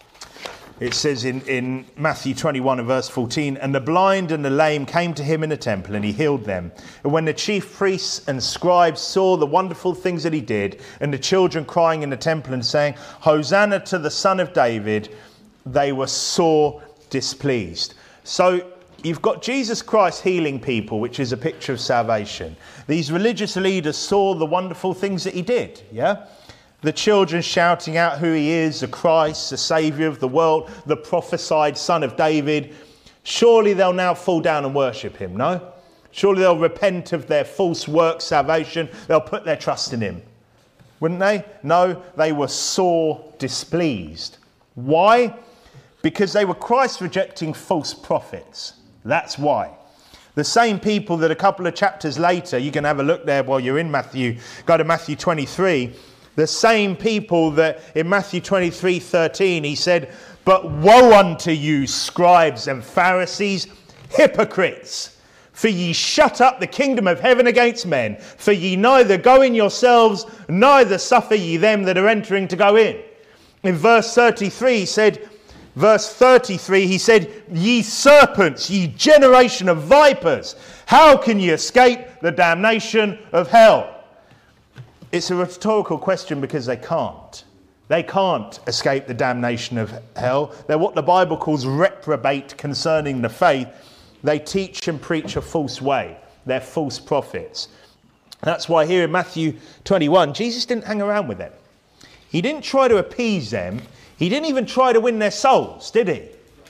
Speaker 1: It says in, in Matthew twenty-one and verse fourteen, "And the blind and the lame came to him in the temple, and he healed them. And when the chief priests and scribes saw the wonderful things that he did, and the children crying in the temple and saying, 'Hosanna to the Son of David,' they were sore displeased." So you've got Jesus Christ healing people, which is a picture of salvation. These religious leaders saw the wonderful things that he did, yeah? The children shouting out who he is, the Christ, the Saviour of the world, the prophesied Son of David. Surely they'll now fall down and worship him, no? Surely they'll repent of their false work salvation. They'll put their trust in him. Wouldn't they? No, they were sore displeased. Why? Because they were Christ-rejecting false prophets. That's why. The same people that a couple of chapters later, you can have a look there while you're in Matthew, go to Matthew twenty-three, the same people that in Matthew twenty-three thirteen he said, "But woe unto you, scribes and Pharisees, hypocrites! For ye shut up the kingdom of heaven against men. For ye neither go in yourselves, neither suffer ye them that are entering to go in." In verse thirty-three he said, verse thirty-three he said, "Ye serpents, ye generation of vipers, how can ye escape the damnation of hell?" It's a rhetorical question because they can't. They can't escape the damnation of hell. They're what the Bible calls reprobate concerning the faith. They teach and preach a false way. They're false prophets. That's why here in Matthew twenty-one, Jesus didn't hang around with them. He didn't try to appease them. He didn't even try to win their souls, did he?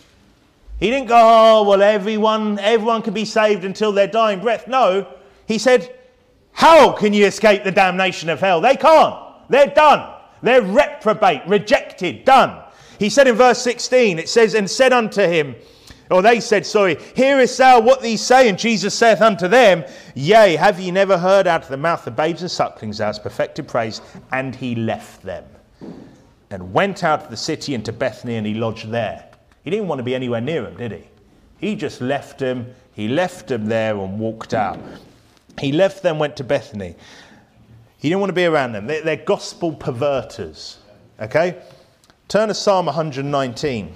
Speaker 1: He didn't go, "Oh, well, everyone, everyone can be saved until their dying breath." No, he said, "How can you escape the damnation of hell?" They can't. They're done. They're reprobate, rejected, done. He said in verse sixteen, it says, "And said unto him," or they said, sorry, "Hearest thou what these say?" And Jesus saith unto them, "Yea, have ye never heard out of the mouth of babes and sucklings thou hast perfected praise?" And he left them and went out of the city into Bethany, and he lodged there. He didn't want to be anywhere near them, did he? He just left them. He left them there and walked out. He left them, went to Bethany. He didn't want to be around them. They're, they're gospel perverters. Okay? Turn to Psalm one nineteen.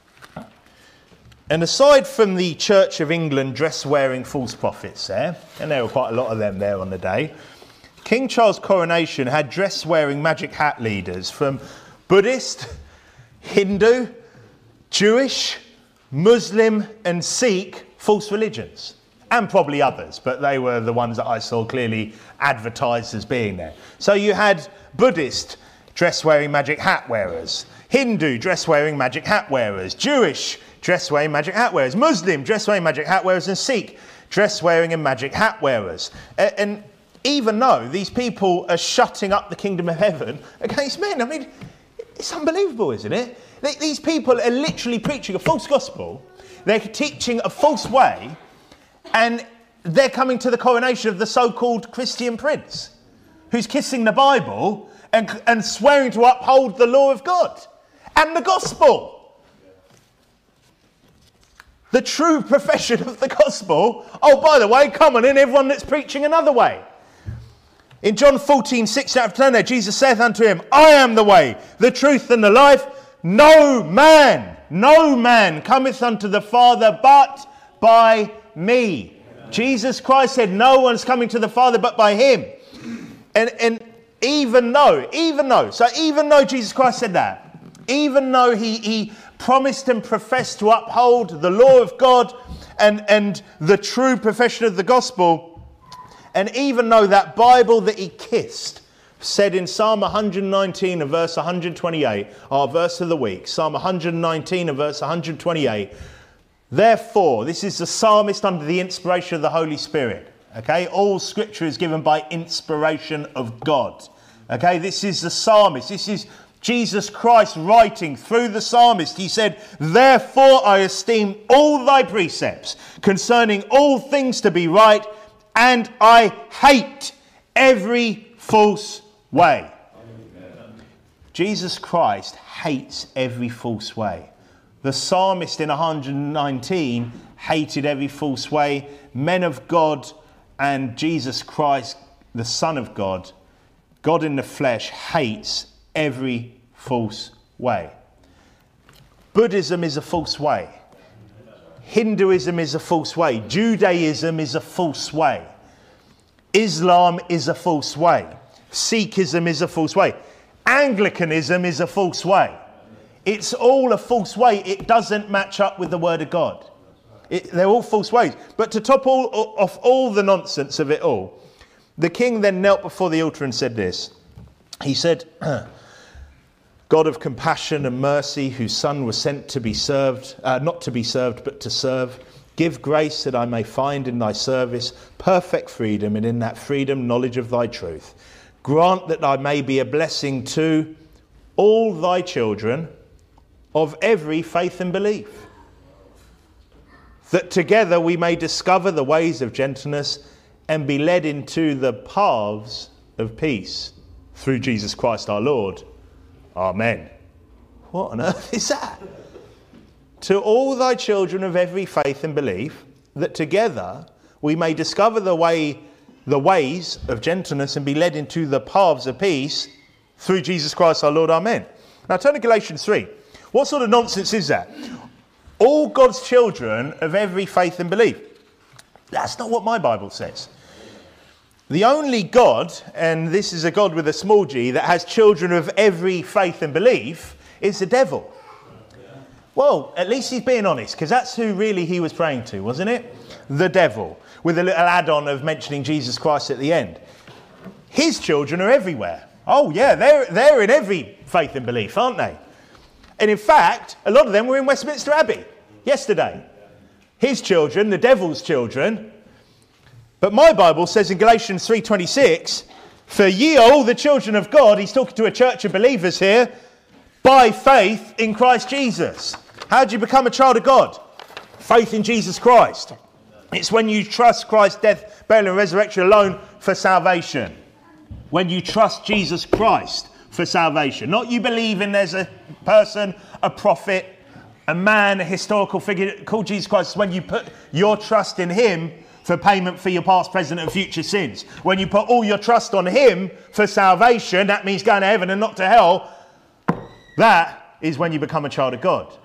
Speaker 1: And aside from the Church of England dress-wearing false prophets there, and there were quite a lot of them there on the day, King Charles' coronation had dress-wearing magic hat leaders from Buddhist, Hindu, Jewish, Muslim and Sikh false religions. And probably others, but they were the ones that I saw clearly advertised as being there. So you had Buddhist dress-wearing magic hat wearers, Hindu dress-wearing magic hat wearers, Jewish dress-wearing magic hat wearers, Muslim dress-wearing magic hat wearers, and Sikh dress-wearing and magic hat wearers. And even though these people are shutting up the kingdom of heaven against men, I mean, it's unbelievable, isn't it? These people are literally preaching a false gospel. They're teaching a false way. And they're coming to the coronation of the so-called Christian prince, who's kissing the Bible and, and swearing to uphold the law of God and the gospel. The true profession of the gospel. Oh, by the way, come on in, everyone that's preaching another way. In John fourteen, six out of ten there, Jesus saith unto him, I am the way, the truth and the life. No man, no man cometh unto the Father but by me. Amen. Jesus Christ said no one's coming to the Father but by him. And, and even though, even though, so even though Jesus Christ said that, even though he, he promised and professed to uphold the law of God and, and the true profession of the gospel, and even though that Bible that he kissed said in Psalm one nineteen and verse one twenty-eight, our verse of the week, Psalm one nineteen and verse one twenty-eight, therefore, this is the psalmist under the inspiration of the Holy Spirit. Okay, all scripture is given by inspiration of God. Okay, this is the psalmist. This is Jesus Christ writing through the psalmist. He said, therefore I esteem all thy precepts concerning all things to be right, and I hate every false way. Amen. Jesus Christ hates every false way. The psalmist in one nineteen hated every false way. Men of God and Jesus Christ, the Son of God, God in the flesh, hates every false way. Buddhism is a false way. Hinduism is a false way. Judaism is a false way. Islam is a false way. Sikhism is a false way. Anglicanism is a false way. It's all a false way. It doesn't match up with the Word of God. It, they're all false ways. But to top all off all the nonsense of it all, the king then knelt before the altar and said this. He said, God of compassion and mercy, whose Son was sent to be served, uh, not to be served, but to serve, give grace that I may find in thy service perfect freedom, and in that freedom knowledge of thy truth. Grant that I may be a blessing to all thy children of every faith and belief, that together we may discover the ways of gentleness and be led into the paths of peace through Jesus Christ our Lord. Amen. What on earth is that? To all thy children of every faith and belief, that together we may discover the way, the ways of gentleness and be led into the paths of peace through Jesus Christ our Lord. Amen. Now turn to Galatians three. What sort of nonsense is that? All God's children of every faith and belief. That's not what my Bible says. The only God, and this is a God with a small g, that has children of every faith and belief is the devil. Well, at least he's being honest, because that's who really he was praying to, wasn't it? The devil, with a little add-on of mentioning Jesus Christ at the end. His children are everywhere. Oh yeah, they're, they're in every faith and belief, aren't they? And in fact, a lot of them were in Westminster Abbey yesterday. His children, the devil's children. But my Bible says in Galatians three twenty-six, for ye are all the children of God, he's talking to a church of believers here, by faith in Christ Jesus. How do you become a child of God? Faith in Jesus Christ. It's when you trust Christ's death, burial and resurrection alone for salvation. When you trust Jesus Christ for salvation. Not you believe in there's a person, a prophet, a man, a historical figure called Jesus Christ. It's when you put your trust in him for payment for your past, present and future sins. When you put all your trust on him for salvation, that means going to heaven and not to hell. That is when you become a child of God.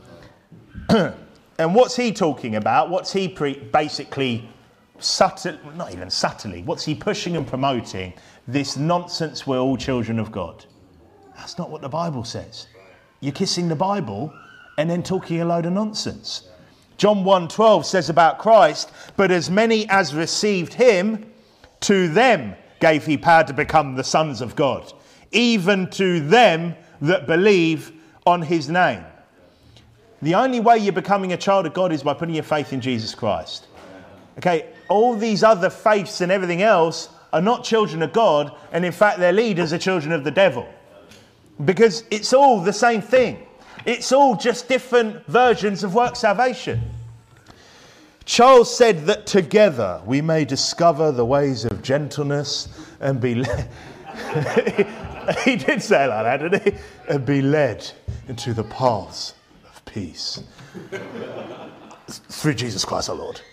Speaker 1: And what's he talking about? What's he pre- basically, subtle, not even subtly, what's he pushing and promoting? This nonsense, we're all children of God. That's not what the Bible says. You're kissing the Bible and then talking a load of nonsense. John one twelve says about Christ, but as many as received him, to them gave he power to become the sons of God, even to them that believe on his name. The only way you're becoming a child of God is by putting your faith in Jesus Christ. Okay, all these other faiths and everything else are not children of God, and in fact their leaders are children of the devil. Because it's all the same thing. It's all just different versions of work salvation. Charles said that together we may discover the ways of gentleness and be led. He did say it like that, didn't he? And be led into the paths of peace. Through Jesus Christ our Lord.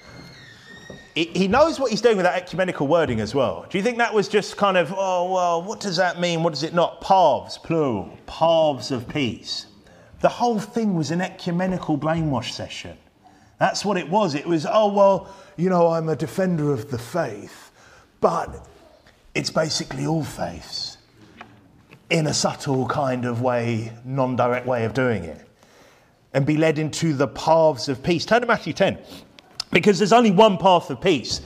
Speaker 1: He knows what he's doing with that ecumenical wording as well. Do you think that was just kind of, oh, well, what does that mean? What does it not? Paths, plural. Paths of peace. The whole thing was an ecumenical brainwash session. That's what it was. It was, oh, well, you know, I'm a defender of the faith, but it's basically all faiths in a subtle kind of way, non-direct way of doing it. And be led into the paths of peace. Turn to Matthew ten. Because there's only one path of peace.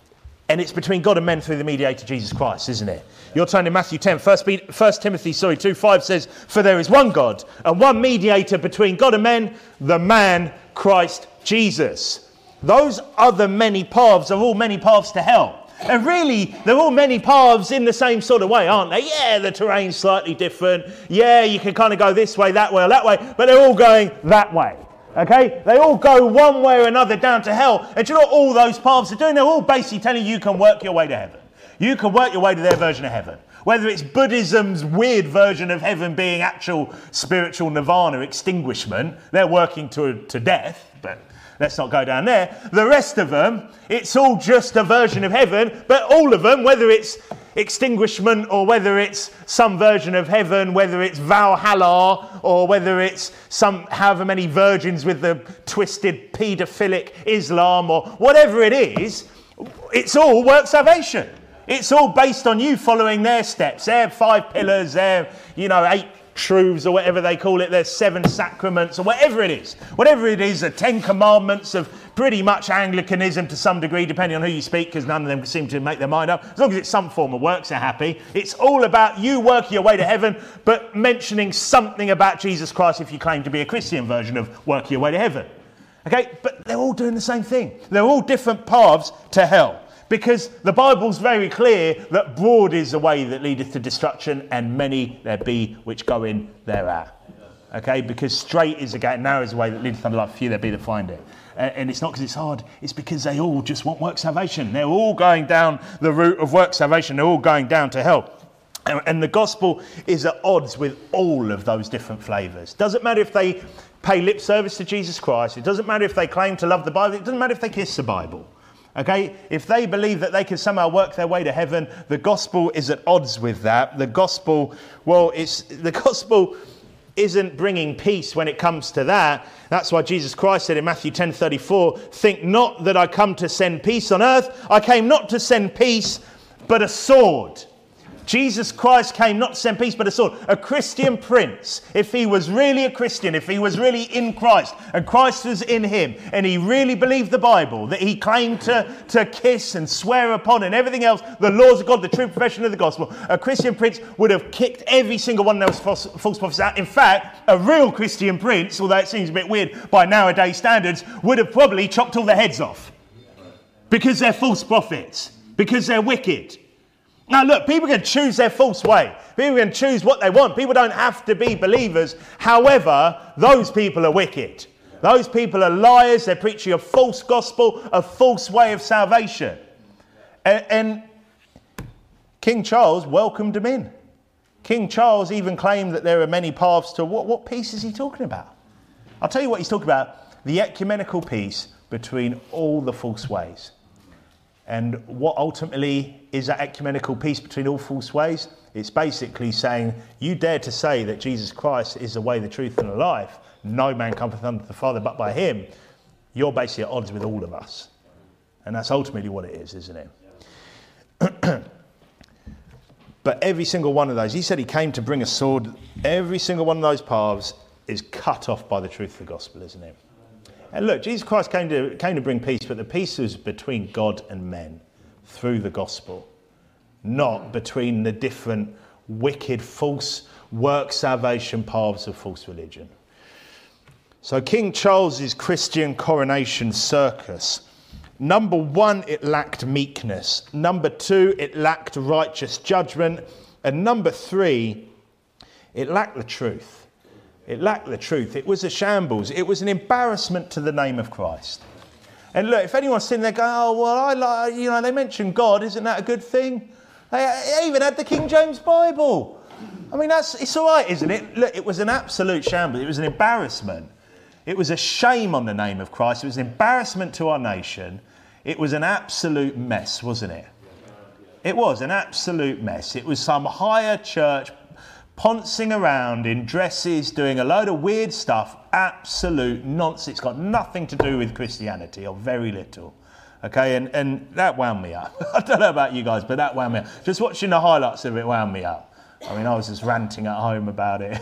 Speaker 1: And it's between God and men through the mediator Jesus Christ, isn't it? You're turning to Matthew ten. First, First Timothy sorry, two five says, for there is one God and one mediator between God and men, the man Christ Jesus. Those other many paths are all many paths to hell. And really, they're all many paths in the same sort of way, aren't they? Yeah, the terrain's slightly different. Yeah, you can kind of go this way, that way, or that way. But they're all going that way. Okay? They all go one way or another down to hell. And do you know what all those paths are doing? They're all basically telling you you can work your way to heaven. You can work your way to their version of heaven. Whether it's Buddhism's weird version of heaven being actual spiritual nirvana, extinguishment, they're working to, to death, but let's not go down there. The rest of them, it's all just a version of heaven, but all of them, whether it's extinguishment or whether it's some version of heaven, whether it's Valhalla or whether it's some however many virgins with the twisted paedophilic Islam or whatever it is, it's all work salvation. It's all based on you following their steps, their five pillars, their, you know, eight truths or whatever they call it, their seven sacraments or whatever it is. Whatever it is, the Ten Commandments of pretty much Anglicanism to some degree, depending on who you speak, because none of them seem to make their mind up. As long as it's some form of works, they're happy. It's all about you working your way to heaven, but mentioning something about Jesus Christ if you claim to be a Christian version of working your way to heaven. Okay, but they're all doing the same thing. They're all different paths to hell. Because the Bible's very clear that broad is the way that leadeth to destruction, and many there be which go in thereat. Okay, because straight is the gate, narrow is the way that leadeth unto life, few there be that find it. And, and it's not because it's hard, it's because they all just want work salvation. They're all going down the route of work salvation. They're all going down to hell. And, and the gospel is at odds with all of those different flavours. Doesn't matter if they pay lip service to Jesus Christ. It doesn't matter if they claim to love the Bible. It doesn't matter if they kiss the Bible. Okay, if they believe that they can somehow work their way to heaven, the gospel is at odds with that. The gospel, well, it's the gospel isn't bringing peace when it comes to that. That's why Jesus Christ said in Matthew ten thirty-four, think not that I come to send peace on earth. I came not to send peace, but a sword. Jesus Christ came not to send peace but a sword. A Christian prince, if he was really a Christian, if he was really in Christ and Christ was in him and he really believed the Bible, that he claimed to, to kiss and swear upon and everything else, the laws of God, the true profession of the gospel, a Christian prince would have kicked every single one of those false, false prophets out. In fact, a real Christian prince, although it seems a bit weird by nowadays standards, would have probably chopped all their heads off because they're false prophets, because they're wicked. Now look, people can choose their false way. People can choose what they want. People don't have to be believers. However, those people are wicked. Those people are liars. They're preaching a false gospel, a false way of salvation. And, and King Charles welcomed them in. King Charles even claimed that there are many paths to what, what peace is he talking about? I'll tell you what he's talking about. The ecumenical peace between all the false ways. And what ultimately is that ecumenical peace between all false ways? It's basically saying, you dare to say that Jesus Christ is the way, the truth, and the life. No man cometh unto the Father but by him. You're basically at odds with all of us. And that's ultimately what it is, isn't it? But every single one of those, he said he came to bring a sword. Every single one of those paths is cut off by the truth of the gospel, isn't it? And look, Jesus Christ came to came to bring peace, but the peace was between God and men through the gospel, not between the different wicked, false work salvation paths of false religion. So King Charles's Christian coronation circus, number one, it lacked meekness. Number two, it lacked righteous judgment. And number three, it lacked the truth. It lacked the truth. It was a shambles. It was an embarrassment to the name of Christ. And look, if anyone's sitting there going, oh, well, I like, you know, they mention God, isn't that a good thing? They, they even had the King James Bible. I mean, that's it's all right, isn't it? Look, it was an absolute shambles. It was an embarrassment. It was a shame on the name of Christ. It was an embarrassment to our nation. It was an absolute mess, wasn't it? It was an absolute mess. It was some higher church poncing around in dresses, doing a load of weird stuff. Absolute nonsense. It's got nothing to do with Christianity, or very little. Okay, and, and that wound me up. I don't know about you guys, but that wound me up. Just watching the highlights of it wound me up. I mean, I was just ranting at home about it.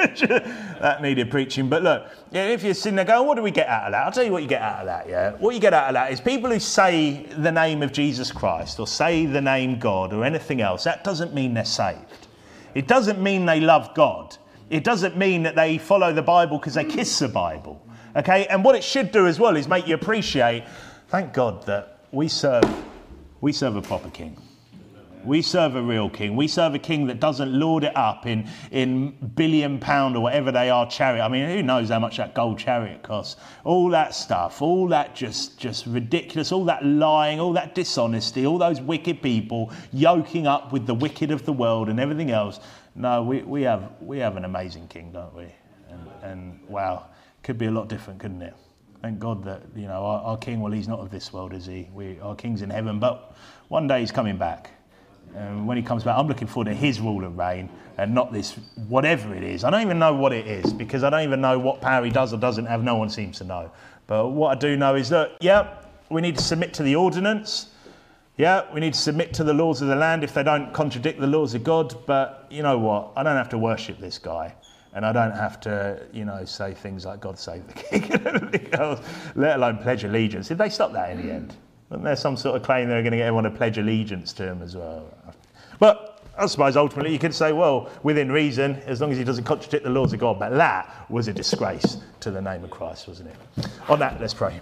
Speaker 1: That needed preaching. But look, yeah, if you're sitting there going, what do we get out of that? I'll tell you what you get out of that, yeah? What you get out of that is people who say the name of Jesus Christ or say the name God or anything else, that doesn't mean they're saved. It doesn't mean they love God. It doesn't mean that they follow the Bible because they kiss the Bible. Okay? And what it should do as well is make you appreciate, thank God that we serve, we serve a proper king. We serve a real king. We serve a king that doesn't lord it up in, in billion pound or whatever they are chariot. I mean, who knows how much that gold chariot costs? All that stuff, all that just, just ridiculous, all that lying, all that dishonesty, all those wicked people yoking up with the wicked of the world and everything else. No, we, we have we have an amazing king, don't we? And, and wow, could be a lot different, couldn't it? Thank God that, you know, our, our king, well, he's not of this world, is he? We, our king's in heaven, but one day he's coming back. And when he comes back, I'm looking forward to his rule and reign and not this, whatever it is. I don't even know what it is because I don't even know what power he does or doesn't have. No one seems to know. But what I do know is that, yeah, we need to submit to the ordinance. Yeah, we need to submit to the laws of the land if they don't contradict the laws of God. But you know what? I don't have to worship this guy. And I don't have to, you know, say things like God save the king and everything else, let alone pledge allegiance. Did they stop that in the end? Wasn't there some sort of claim they were going to get everyone to pledge allegiance to him as well? But I suppose ultimately you could say, well, within reason, as long as he doesn't contradict the laws of God. But that was a disgrace to the name of Christ, wasn't it? On that, let's pray.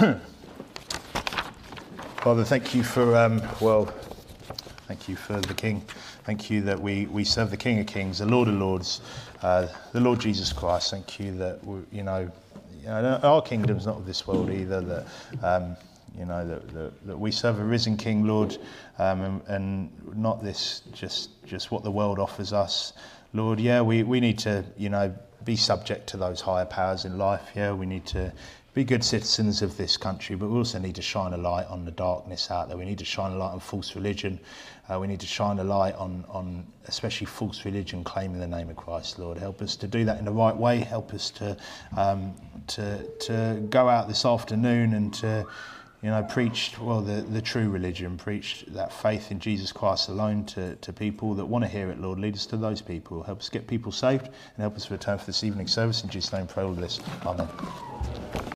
Speaker 1: Father, thank you for, um, well, thank you for the King. Thank you that we, we serve the King of Kings, the Lord of Lords, uh, the Lord Jesus Christ. Thank you that, we, you know, you know, our kingdom's not of this world either, that... Um, You know, that, that, that we serve a risen King, Lord, um, and, and not this, just just what the world offers us. Lord, yeah, we, we need to, you know, be subject to those higher powers in life. Yeah, we need to be good citizens of this country, but we also need to shine a light on the darkness out there. We need to shine a light on false religion. Uh, we need to shine a light on, on especially false religion claiming the name of Christ, Lord. Help us to do that in the right way. Help us to um, to to go out this afternoon and to... You know, preached, well, the, the true religion, preached that faith in Jesus Christ alone to, to people that want to hear it, Lord. Lead us to those people. Help us get people saved and help us return for this evening service. In Jesus' name, pray all this. Amen.